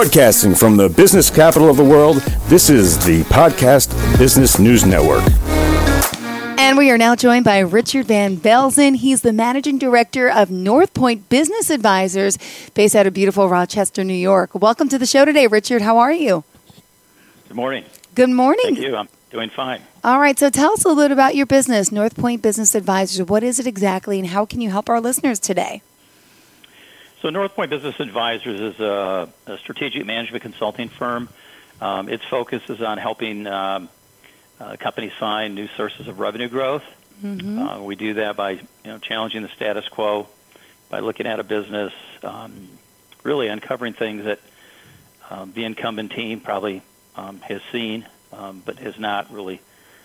Broadcasting from the business capital of the world, this is the Podcast Business News Network. And we are now joined by Richard Van Velzen. He's the Managing Director of North Point Business Advisors, based out of beautiful Rochester, New York. Welcome to the show today, Richard. How are you? Good morning. Good morning. Thank you. I'm doing fine. All right. So tell us a little bit about your business, North Point Business Advisors. What is it exactly, and how can you help our listeners today? So North Point Business Advisors is a strategic management consulting firm. Its focus is on helping companies find new sources of revenue growth. Mm-hmm. We do that by challenging the status quo, by looking at a business, really uncovering things that the incumbent team probably has seen, but has not really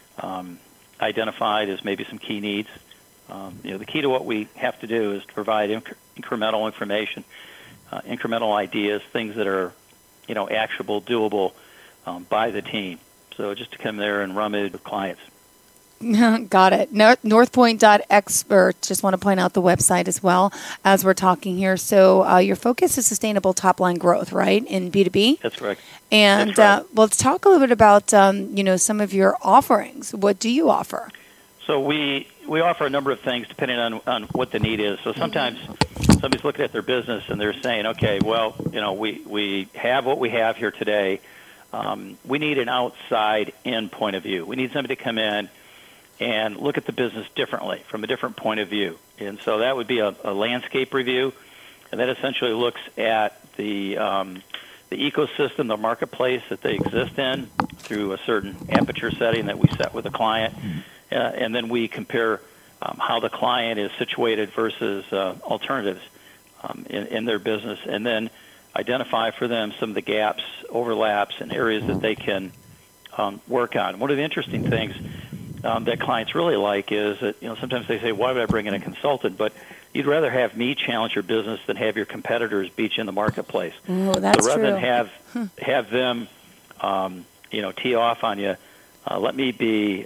identified as maybe some key needs. The key to what we have to do is to provide incremental information, incremental ideas, things that are, actionable, doable by the team. So just to come there and rummage with clients. Got it. Northpoint.expert. Just want to point out the website as well as we're talking here. So your focus is sustainable top-line growth, right, in B2B? That's correct. And That's right. Let's talk a little bit about, some of your offerings. What do you offer? So we offer a number of things depending on what the need is. So sometimes somebody's looking at their business and they're saying, okay, well, we have what we have here today. We need an outside-in point of view. We need somebody to come in and look at the business differently, from a different point of view. And so that would be a landscape review, and that essentially looks at the ecosystem, the marketplace that they exist in through a certain aperture setting that we set with a client. And then we compare how the client is situated versus alternatives in their business, and then identify for them some of the gaps, overlaps, and areas that they can work on. One of the interesting things that clients really like is that sometimes they say, why would I bring in a consultant? But you'd rather have me challenge your business than have your competitors beat you in the marketplace. Oh, that's so rather true. than have them tee off on you, let me be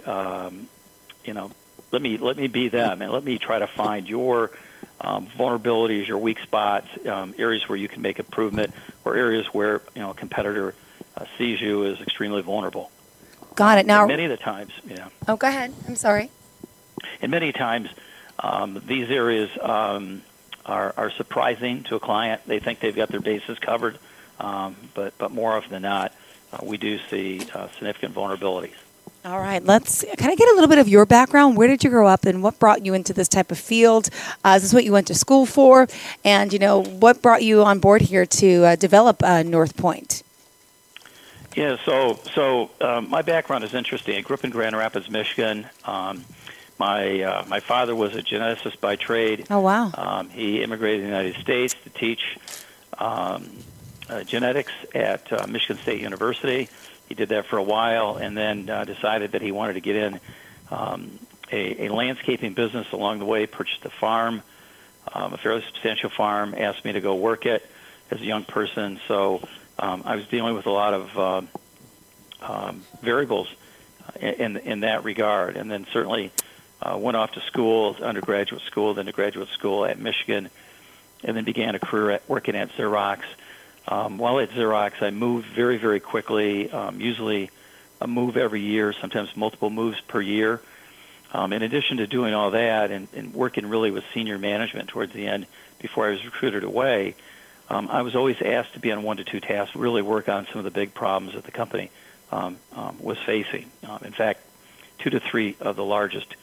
let me be them, and let me try to find your vulnerabilities, your weak spots, areas where you can make improvement, or areas where a competitor sees you as extremely vulnerable. Got it. Now, and many of the times, Oh, go ahead. I'm sorry. And many times, these areas are surprising to a client. They think they've got their bases covered, but more often than not, we do see significant vulnerabilities. All right. Can I get a little bit of your background? Where did you grow up, and what brought you into this type of field? Is this what you went to school for? And, what brought you on board here to develop North Point? Yeah, so my background is interesting. I grew up in Grand Rapids, Michigan. My father was a geneticist by trade. Oh, wow. He immigrated to the United States to teach genetics at Michigan State University. He did that for a while, and then decided that he wanted to get in a landscaping business along the way, purchased a farm, a fairly substantial farm, asked me to go work it as a young person. So I was dealing with a lot of variables in that regard, and then certainly went off to school, undergraduate school, then to graduate school at Michigan, and then began a career working at Xerox. While at Xerox, I moved very, very quickly, usually a move every year, sometimes multiple moves per year. In addition to doing all that and working really with senior management towards the end before I was recruited away, I was always asked to be on 1 to 2 tasks, really work on some of the big problems that the company was facing. In fact, 2 to 3 of the largest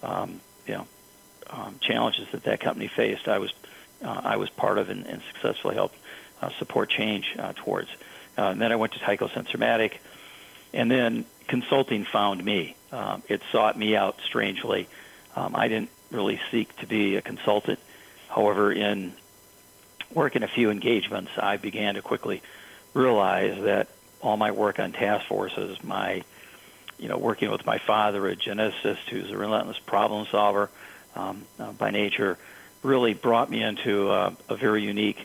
challenges that company faced, I was part of and successfully helped support change towards. And then I went to Tyco Sensormatic, and then consulting found me. It sought me out strangely. I didn't really seek to be a consultant. However, in working a few engagements, I began to quickly realize that all my work on task forces, my working with my father, a geneticist who's a relentless problem solver by nature, really brought me into a very unique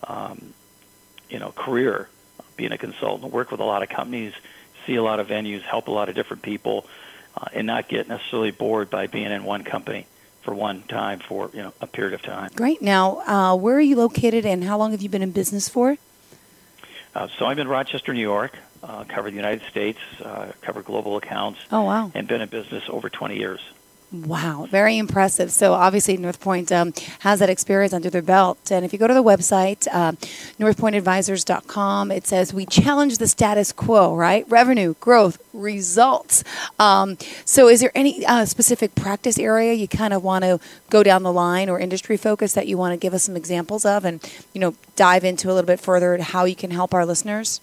career, being a consultant, work with a lot of companies, see a lot of venues, help a lot of different people, and not get necessarily bored by being in one company for one time for a period of time. Great. Now, where are you located, and how long have you been in business for? So I'm in Rochester, New York. Cover the United States, cover global accounts. Oh, wow. And been in business over 20 years. Wow, very impressive. So obviously North Point has that experience under their belt. And if you go to the website, northpointadvisors.com, it says we challenge the status quo, right? Revenue, growth, results. So is there any specific practice area you kind of want to go down the line or industry focus that you want to give us some examples of and, dive into a little bit further how you can help our listeners?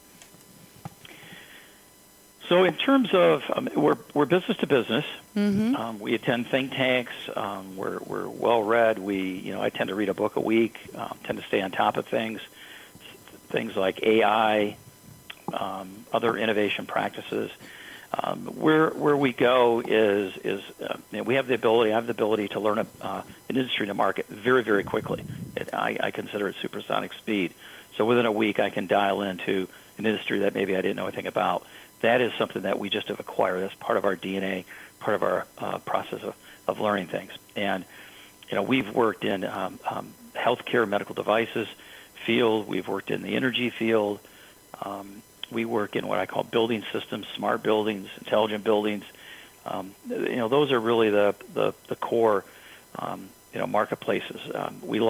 So in terms of, we're business to business. Mm-hmm. We attend think tanks. We're well read. I tend to read a book a week. Tend to stay on top of things like AI, other innovation practices. Where we go is we have the ability. I have the ability to learn an industry to market very, very quickly. I consider it supersonic speed. So within a week, I can dial into an industry that maybe I didn't know anything about. That is something that we just have acquired. That's part of our DNA, part of our process of learning things. And, we've worked in healthcare, medical devices field. We've worked in the energy field. We work in what I call building systems, smart buildings, intelligent buildings. Those are really the core, marketplaces. We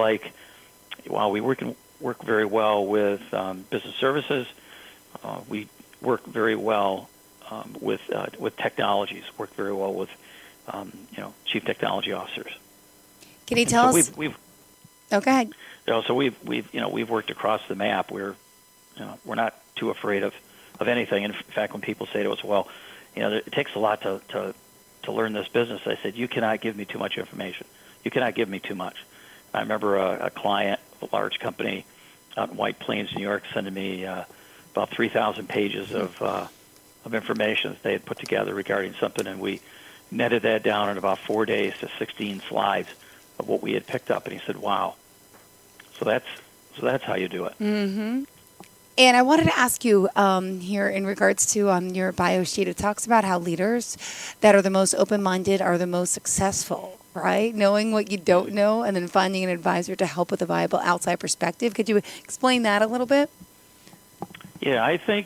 work very well with business services. We work very well with technologies. Work very well with chief technology officers. Can you tell us? Oh, go ahead. So we've worked across the map. We're not too afraid of anything. In fact, when people say to us, "Well, it takes a lot to learn this business," I said, "You cannot give me too much information. You cannot give me too much." I remember a client, a large company out in White Plains, New York, sending me about 3,000 pages of information that they had put together regarding something, and we netted that down in about 4 days to 16 slides of what we had picked up. And he said, "Wow." So that's how you do it. Mm-hmm. And I wanted to ask you here in regards to your bio sheet. It talks about how leaders that are the most open-minded are the most successful, right? Knowing what you don't know and then finding an advisor to help with a viable outside perspective. Could you explain that a little bit? Yeah, I think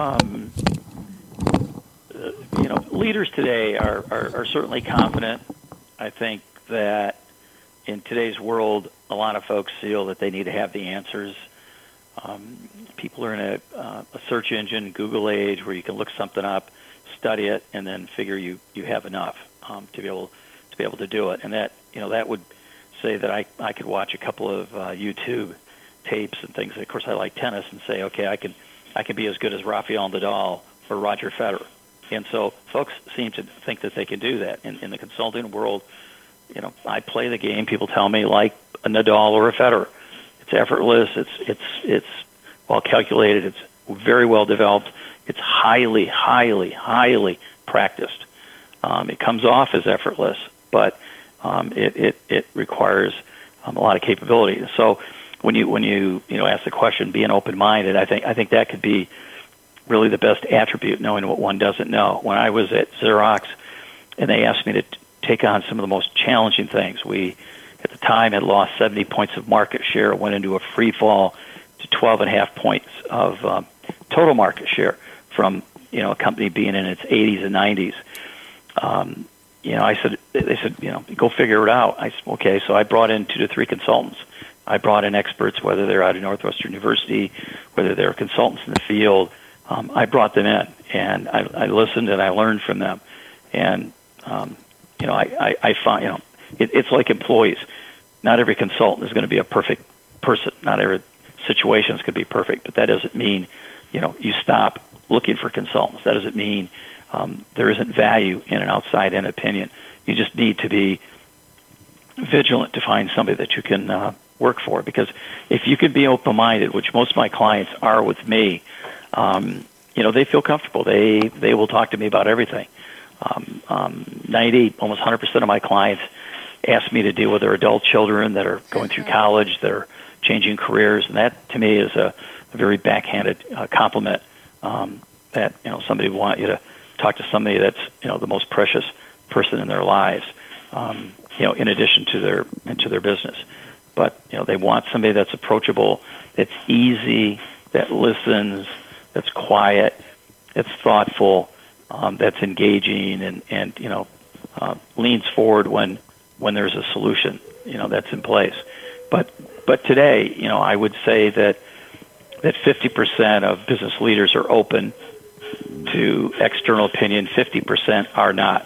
leaders today are certainly confident. I think that in today's world, a lot of folks feel that they need to have the answers. People are in a search engine, Google age, where you can look something up, study it, and then figure you have enough to be able to do it. And that would say that I could watch a couple of YouTube tapes and things. Of course, I like tennis, and say, okay, I can be as good as Rafael Nadal or Roger Federer. And so folks seem to think that they can do that. In the consulting world, I play the game, people tell me, like a Nadal or a Federer. It's effortless, it's well calculated, it's very well developed, it's highly, highly, highly practiced. It comes off as effortless, but it requires a lot of capability. So when you ask the question, being open-minded, I think that could be really the best attribute, knowing what one doesn't know. When I was at Xerox and they asked me to take on some of the most challenging things, we at the time had lost 70 points of market share, went into a free fall to 12.5 points of total market share from a company being in its 80s and 90s. They said, go figure it out. I said, okay, so I brought in 2 to 3 consultants. I brought in experts, whether they're out of Northwestern University, whether they're consultants in the field. I brought them in, and I listened and I learned from them. And I found it's like employees. Not every consultant is going to be a perfect person. Not every situation is going to be perfect. But that doesn't mean you stop looking for consultants. That doesn't mean there isn't value in an outside-in opinion. You just need to be vigilant to find somebody that you can work for. Because if you can be open-minded, which most of my clients are with me, they feel comfortable. They will talk to me about everything. 90, almost 100% of my clients ask me to deal with their adult children that are going through college, that are changing careers, and that to me is a very backhanded compliment. That somebody would want you to talk to somebody that's the most precious person in their lives. In addition to their business, but they want somebody that's approachable, that's easy that listens, that's quiet, that's thoughtful, that's engaging, and leans forward when there's a solution, that's in place. But today, I would say that 50% of business leaders are open to external opinion, 50% are not.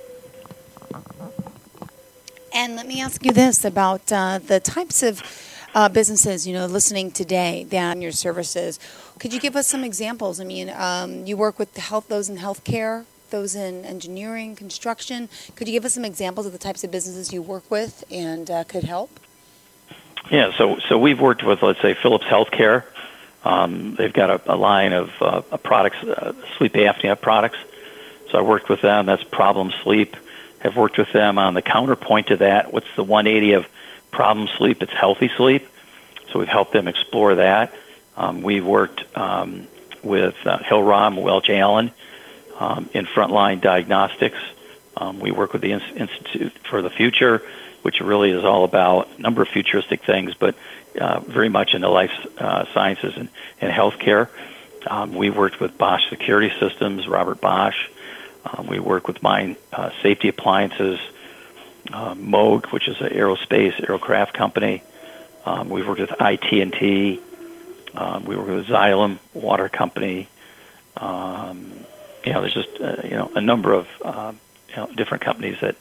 And let me ask you this about the types of businesses, listening today than your services. Could you give us some examples? I mean, you work with those in healthcare, those in engineering, construction. Could you give us some examples of the types of businesses you work with and could help? Yeah, so we've worked with, let's say, Philips Healthcare. They've got a line of products, sleep apnea products. So I worked with them. That's problem sleep. I've worked with them on the counterpoint to that. What's the 180 of problem sleep? It's healthy sleep. So we've helped them explore that. We've worked with Hillrom, Welch Allen in frontline diagnostics. We work with the Institute for the Future, which really is all about a number of futuristic things, but very much in the life sciences and healthcare. We worked with Bosch Security Systems, Robert Bosch. We work with Mine Safety Appliances, Moog, which is an aircraft company. We worked with IT&T. We work with Xylem Water Company. There's just a number of different companies that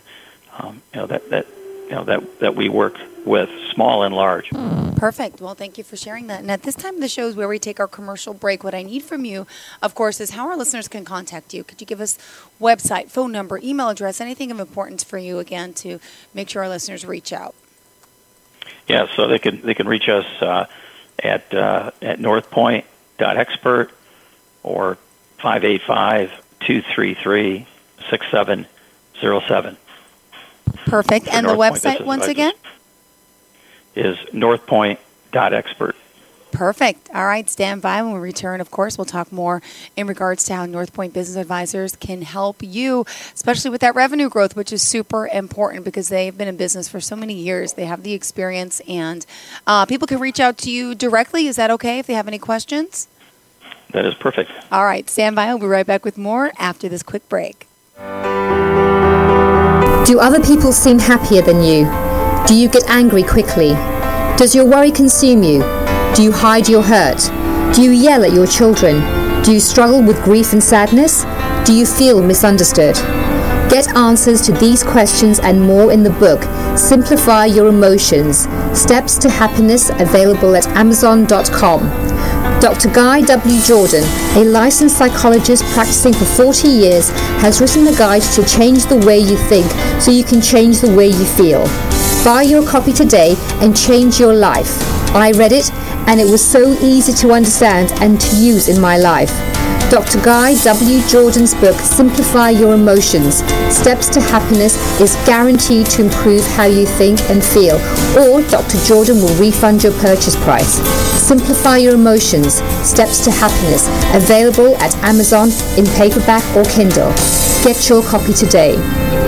that we work with, small and large. Perfect. Well, thank you for sharing that. And at this time of the show is where we take our commercial break. What I need from you, of course, is how our listeners can contact you. Could you give us website, phone number, email address, anything of importance for you, again, to make sure our listeners reach out? Yeah, so they can reach us at northpoint.expert or 585-233-6707. Perfect. And the website, once again? Is northpoint.expert. Perfect. All right, stand by. When we return, of course, we'll talk more in regards to how NorthPoint Business Advisors can help you, especially with that revenue growth, which is super important because they've been in business for so many years. They have the experience, and people can reach out to you directly. Is that okay if they have any questions? That is perfect. All right, stand by. We'll be right back with more after this quick break. Do other people seem happier than you? Do you get angry quickly? Does your worry consume you? Do you hide your hurt? Do you yell at your children? Do you struggle with grief and sadness? Do you feel misunderstood? Get answers to these questions and more in the book, Simplify Your Emotions, Steps to Happiness, available at Amazon.com. Dr. Guy W. Jordan, a licensed psychologist practicing for 40 years, has written a guide to change the way you think so you can change the way you feel. Buy your copy today and change your life. I read it and it was so easy to understand and to use in my life. Dr. Guy W. Jordan's book, Simplify Your Emotions, Steps to Happiness, is guaranteed to improve how you think and feel, or Dr. Jordan will refund your purchase price. Simplify Your Emotions, Steps to Happiness, available at Amazon in paperback or Kindle. Get your copy today.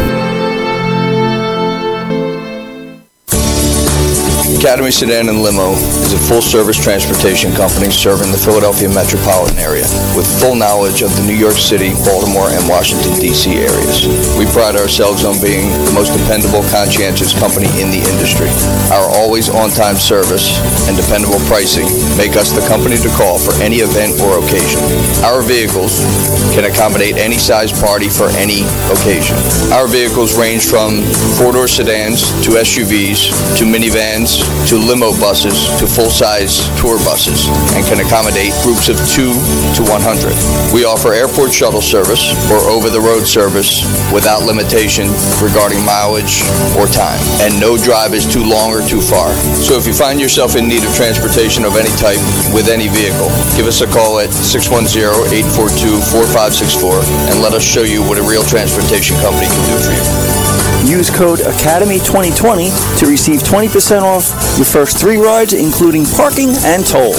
Academy Sedan and Limo is a full-service transportation company serving the Philadelphia metropolitan area with full knowledge of the New York City, Baltimore, and Washington, D.C. areas. We pride ourselves on being the most dependable, conscientious company in the industry. Our always on-time service and dependable pricing make us the company to call for any event or occasion. Our vehicles can accommodate any size party for any occasion. Our vehicles range from four-door sedans to SUVs to minivans to limo buses to full-size tour buses and can accommodate groups of 2 to 100. We offer airport shuttle service or over-the-road service without limitation regarding mileage or time, and no drive is too long or too far. So if you find yourself in need of transportation of any type with any vehicle, give us a call at 610-842-4564 and let us show you what a real transportation company can do for you. Use code ACADEMY2020 to receive 20% off your first 3 rides, including parking and toll.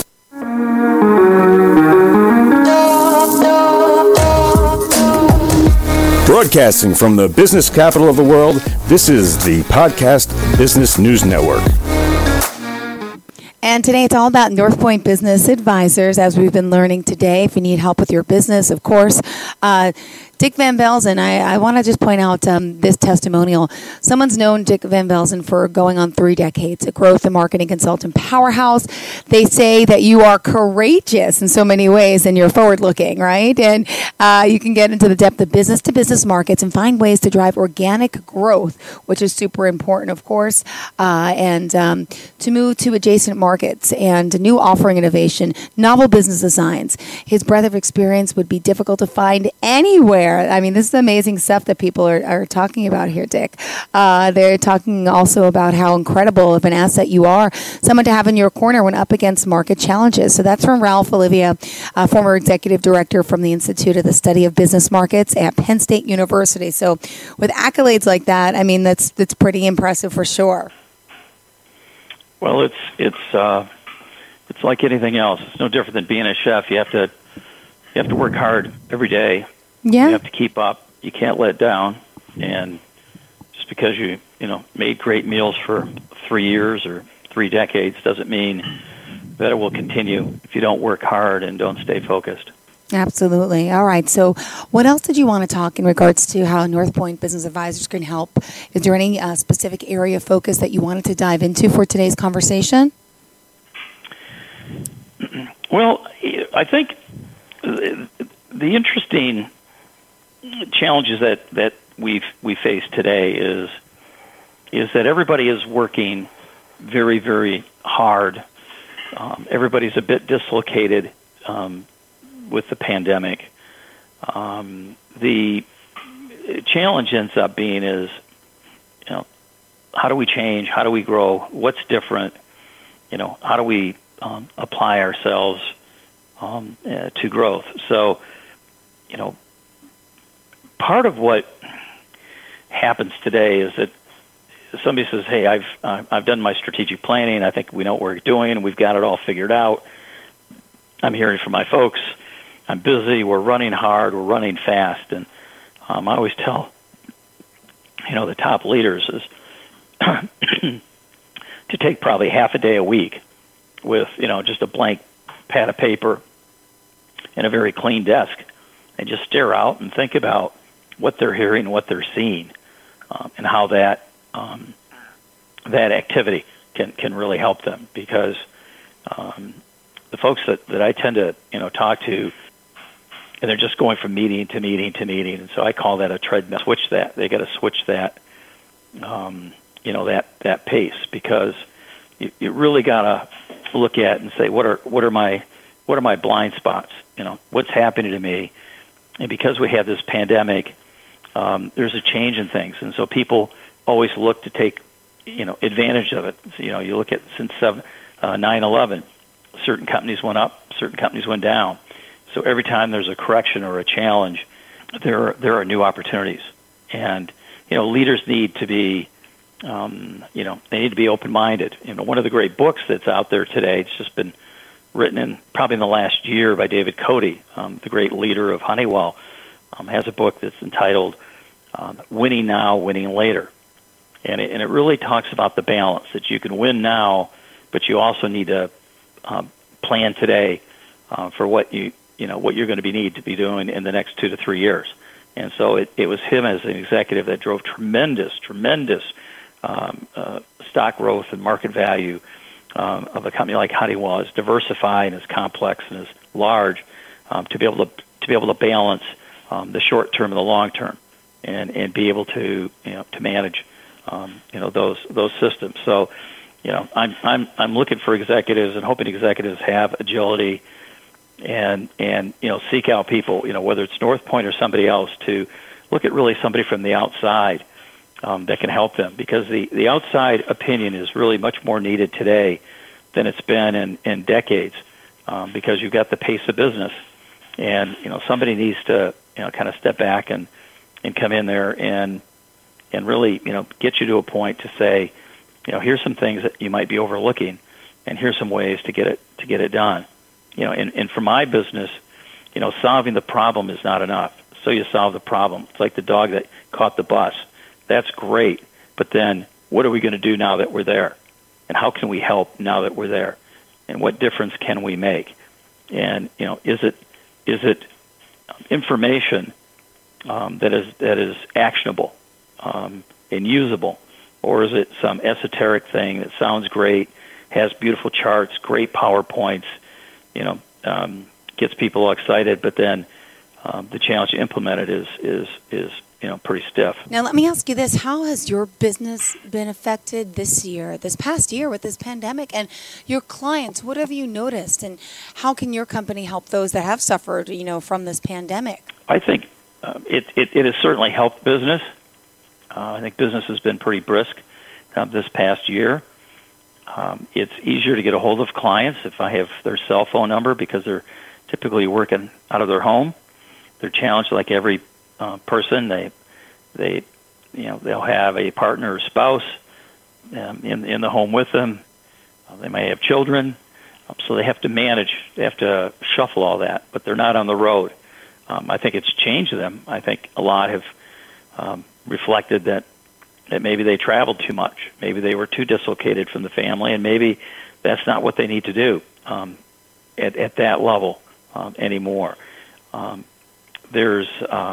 Broadcasting from the business capital of the world, this is the Podcast Business News Network. And today it's all about North Point Business Advisors, as we've been learning today. If you need help with your business, of course. Dick Van Velzen, I want to just point out this testimonial. Someone's known Dick Van Velzen for going on 3 decades, a growth and marketing consultant powerhouse. They say that you are courageous in so many ways and you're forward-looking, right? And you can get into the depth of business-to-business markets and find ways to drive organic growth, which is super important, of course, and to move to adjacent markets and new offering innovation, novel business designs. His breadth of experience would be difficult to find anywhere. I mean, this is amazing stuff that people are talking about here, Dick. They're talking also about how incredible of an asset you are, someone to have in your corner when up against market challenges. So that's from Ralph Olivia, former executive director from the Institute of the Study of Business Markets at Penn State University. So with accolades like that, I mean, that's pretty impressive for sure. Well, it's like anything else. It's no different than being a chef. You have to work hard every day. Yeah. You have to keep up. You can't let down. And just because you made great meals for 3 years or 3 decades doesn't mean that it will continue if you don't work hard and don't stay focused. Absolutely. All right. So what else did you want to talk in regards to how North Point Business Advisors can help? Is there any specific area of focus that you wanted to dive into for today's conversation? Well, I think the interesting challenges that we face today is that everybody is working very, very hard. Everybody's a bit dislocated with the pandemic. The challenge ends up being is, how do we change? How do we grow? What's different? How do we apply ourselves to growth? So, part of what happens today is that somebody says, "Hey, I've done my strategic planning. I think we know what we're doing. We've got it all figured out. I'm hearing from my folks. I'm busy. We're running hard. We're running fast." And I always tell, the top leaders is to take probably half a day a week with, just a blank pad of paper and a very clean desk, and just stare out and think about what they're hearing, what they're seeing, and how that activity can really help them. Because the folks that I tend to talk to, and they're just going from meeting to meeting to meeting, and so I call that a treadmill. Switch that. They got to switch that, that pace, because you really got to look at and say, what are my blind spots? What's happening to me? And because we have this pandemic, there's a change in things, and so people always look to take advantage of it. So, you look at since 9/11, certain companies went up, certain companies went down. So every time there's a correction or a challenge, there are new opportunities, and leaders need to be they need to be open-minded. One of the great books that's out there today, it's just been written probably in the last year by David Cote, the great leader of Honeywell, has a book that's entitled "Winning Now, Winning Later," and it really talks about the balance that you can win now, but you also need to plan today for what what you're going to need to be doing in the next 2 to 3 years. And so it was him as an executive that drove tremendous stock growth and market value of a company like Honeywell, as diversified and as complex and as large, to be able to balance the short term and the long term, and be able to to manage those systems. So I'm looking for executives and hoping executives have agility and seek out people, whether it's North Point or somebody else, to look at really somebody from the outside that can help them, because the outside opinion is really much more needed today than it's been in decades, because you've got the pace of business, and somebody needs to kind of step back and come in there and really get you to a point to say, here's some things that you might be overlooking, and here's some ways to get it done. And for my business, solving the problem is not enough. So you solve the problem. It's like the dog that caught the bus. That's great, but then what are we going to do now that we're there? And how can we help now that we're there? and what difference can we make? And is it information that is actionable and usable, or is it some esoteric thing that sounds great, has beautiful charts, great PowerPoints, gets people all excited, but then the challenge to implement it is pretty stiff. Now, let me ask you this. How has your business been affected this past year with this pandemic? And your clients, what have you noticed? And how can your company help those that have suffered, from this pandemic? I think it has certainly helped business. I think business has been pretty brisk this past year. It's easier to get a hold of clients if I have their cell phone number because they're typically working out of their home. They're challenged like every person. They'll have a partner or spouse in the home with them. They may have children, so they have to manage. They have to shuffle all that, but they're not on the road. I think it's changed them. I think a lot have reflected that maybe they traveled too much. Maybe they were too dislocated from the family, and maybe that's not what they need to do at that level anymore. There's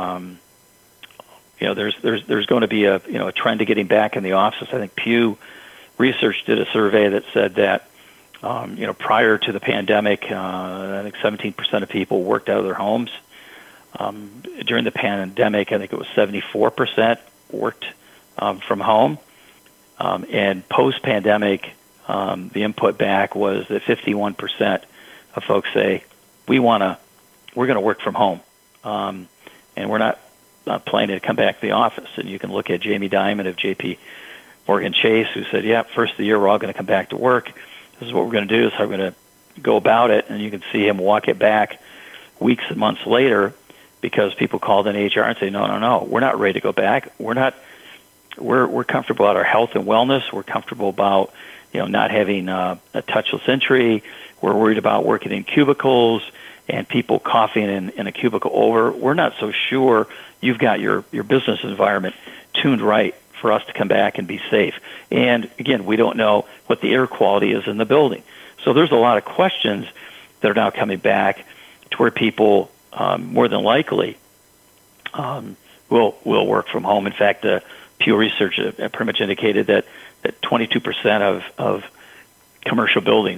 going to be a trend to getting back in the office. I think Pew Research did a survey that said that prior to the pandemic, I think 17% of people worked out of their homes. During the pandemic, I think it was 74% worked from home. And post-pandemic, the input back was that 51% of folks say we're going to work from home, and we're not planning to come back to the office. And you can look at Jamie Dimon of J.P. Morgan Chase, who said, first of the year we're all going to come back to work. This is what we're going to do. This is how we're going to go about it. And you can see him walk it back weeks and months later because people called in HR and say, no, we're not ready to go back. We're comfortable about our health and wellness. We're comfortable about not having a touchless entry. We're worried about working in cubicles and people coughing in a cubicle over. We're not so sure you've got your business environment tuned right for us to come back and be safe. And again, we don't know what the air quality is in the building. So there's a lot of questions that are now coming back to where people more than likely will work from home. In fact, Pew Research pretty much indicated that 22% of commercial buildings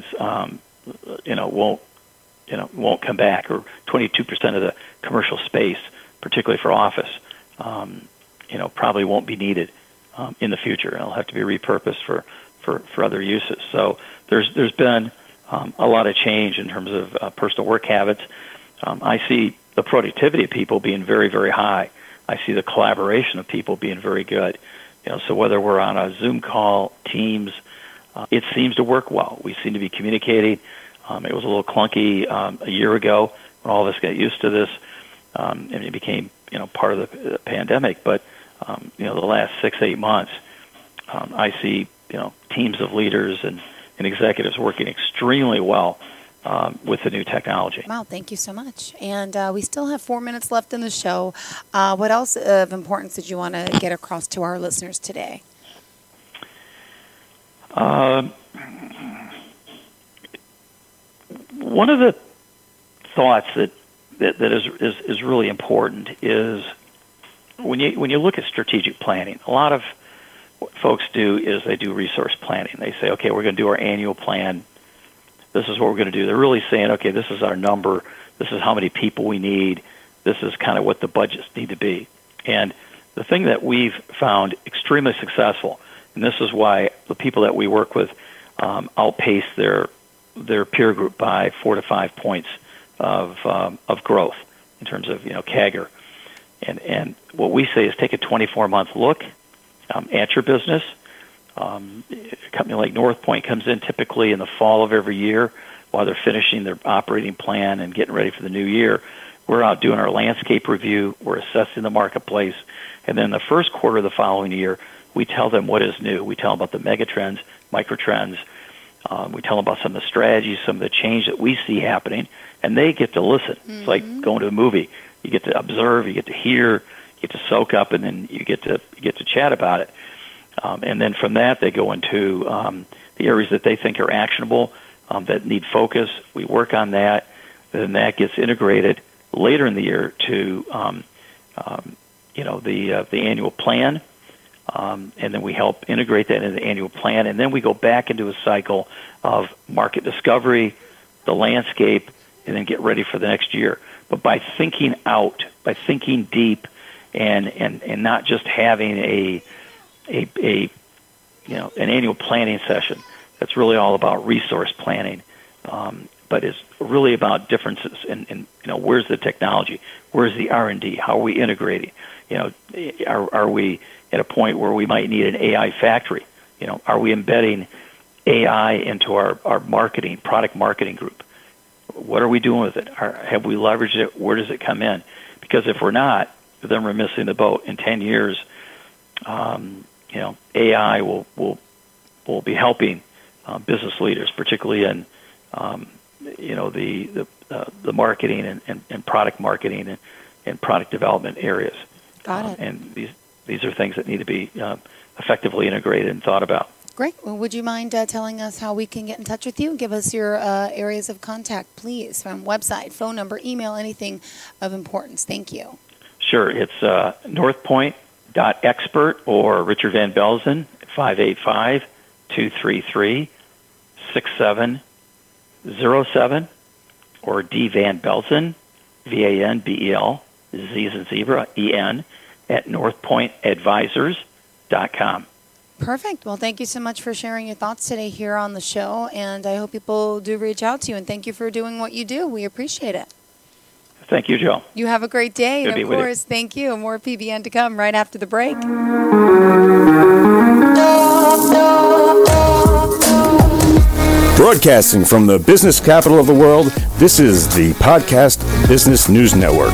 won't come back, or 22% of the commercial space, particularly for office, probably won't be needed in the future. It'll have to be repurposed for other uses. So there's been a lot of change in terms of personal work habits. I see the productivity of people being very, very high. I see the collaboration of people being very good. So whether we're on a Zoom call, Teams, it seems to work well. We seem to be communicating. It was a little clunky a year ago when all of us got used to this, and it became part of the pandemic. But the last 6-8 months, I see teams of leaders and executives working extremely well with the new technology. Wow, thank you so much. And we still have 4 minutes left in the show. What else of importance did you want to get across to our listeners today? One of the thoughts that is really important is when you look at strategic planning. A lot of what folks do is they do resource planning. They say, okay, we're going to do our annual plan. This is what we're going to do. They're really saying, okay, this is our number. This is how many people we need. This is kind of what the budgets need to be. And the thing that we've found extremely successful, and this is why the people that we work with outpace their peer group by 4 to 5 points of growth in terms of CAGR. And what we say is take a 24-month look at your business. A company like NorthPoint comes in typically in the fall of every year while they're finishing their operating plan and getting ready for the new year. We're out doing our landscape review. We're assessing the marketplace. And then the first quarter of the following year, we tell them what is new. We tell them about the mega trends, micro trends. We tell them about some of the strategies, some of the change that we see happening, and they get to listen. Mm-hmm. It's like going to a movie. You get to observe, you get to hear, you get to soak up, and then you get to chat about it. And then from that, they go into the areas that they think are actionable. that need focus. We work on that. Then that gets integrated later in the year to the annual plan, and then we help integrate that into the annual plan, and then we go back into a cycle of market discovery, the landscape, and then get ready for the next year. But by thinking out, by thinking deep, and not just having an annual planning session, that's really all about resource planning. But it's really about differences in where's the technology, where's the R&D, how are we integrating? Are we at a point where we might need an AI factory? Are we embedding AI into our marketing, product marketing group? What are we doing with it? Have we leveraged it? Where does it come in? Because if we're not, then we're missing the boat. In 10 years, AI will be helping business leaders, particularly in the marketing and product marketing and product development areas. Got it. And these are things that need to be effectively integrated and thought about. Great. Well, would you mind telling us how we can get in touch with you? Give us your areas of contact, please, from website, phone number, email, anything of importance. Thank you. Sure. It's northpoint.expert or Richard Van Belzen, 585-233-6707, or D. Van Belzen, VANBEL, Z as in zebra, EN, at northpointadvisors.com. Perfect. Well, thank you so much for sharing your thoughts today here on the show, and I hope people do reach out to you, and thank you for doing what you do. We appreciate it. Thank you, Joe. You have a great day, and of course, thank you. More PBN to come right after the break. Broadcasting from the business capital of the world, this is the Podcast Business News Network.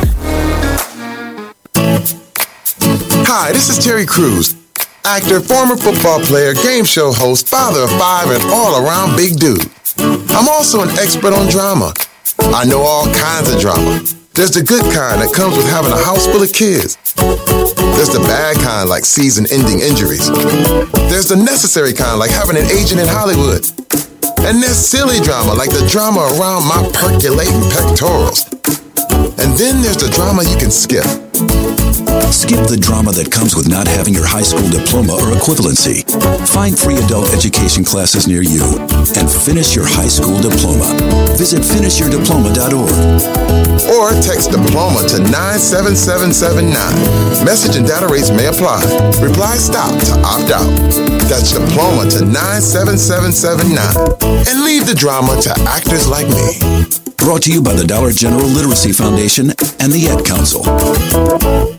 Hi, this is Terry Crews, actor, former football player, game show host, father of 5, and all-around big dude. I'm also an expert on drama. I know all kinds of drama. There's the good kind that comes with having a house full of kids. There's the bad kind like season-ending injuries. There's the necessary kind like having an agent in Hollywood. And there's silly drama like the drama around my percolating pectorals. And then there's the drama you can skip. Skip the drama that comes with not having your high school diploma or equivalency. Find free adult education classes near you and finish your high school diploma. Visit finishyourdiploma.org. Or text diploma to 97779. Message and data rates may apply. Reply stop to opt out. That's diploma to 97779. And leave the drama to actors like me. Brought to you by the Dollar General Literacy Foundation and the Ed Council.